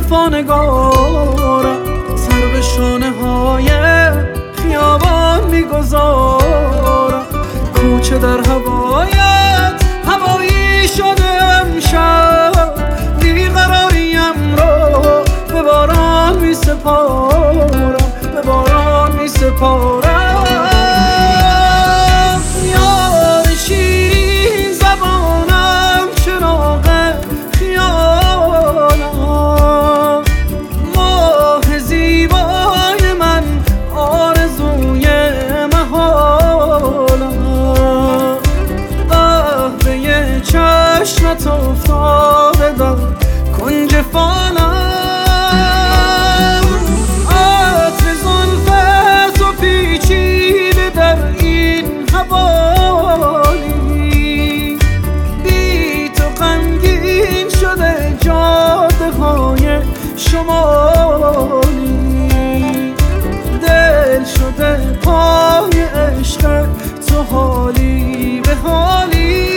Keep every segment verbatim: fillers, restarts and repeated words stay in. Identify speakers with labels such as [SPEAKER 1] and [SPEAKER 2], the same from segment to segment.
[SPEAKER 1] وفا نگارم، سر به شانه های خیابان میگذارم. کوچه در هوایت هوایی شده امشب، بیقراریم رو به باران می سپارم، به باران می سپارم. یار شیرین زبانم، چراغ خیالم، ماه زیبای من، آرزوی محالم. قهوه چشمت افتاده در کنج فالم، عطر زلفت و پیچیده در این حوالی. بی تو غمگین شده جاده های شمالی، دل شده پای عشق تو حالی به حالی.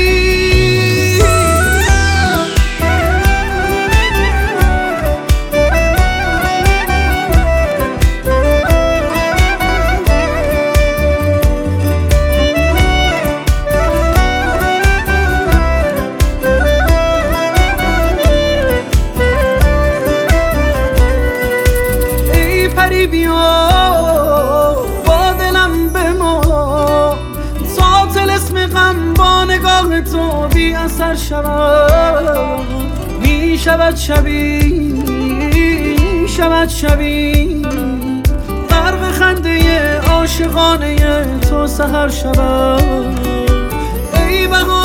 [SPEAKER 1] بیا با دلم بما تا طلسم غم با نگاه تو بی اثر شود. می شود شبی، می شود شبی، غرق خنده عاشقانه تو سحر شود. ای بهار